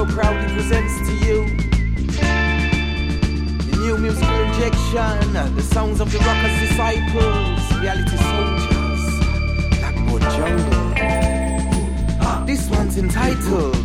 proudly presents to you the new musical injection, the sounds of the rockers' disciples, reality soldiers, Blackboard Jungle. This one's entitled